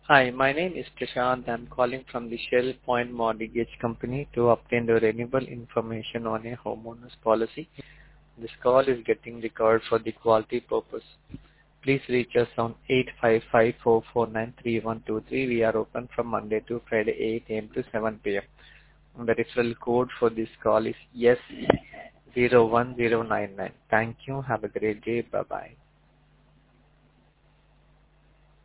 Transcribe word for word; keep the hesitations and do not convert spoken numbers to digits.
Hi, my name is Prashant. I'm calling from the Shell Point Mortgage Company to obtain the renewable information on a homeowner's policy. This call is getting recorded for the quality purpose. Please reach us on eight five five, four four nine, three one two three. We are open from Monday to Friday, eight a m to seven p m The referral code for this call is S zero one zero nine nine. Thank you. Have a great day. Bye-bye.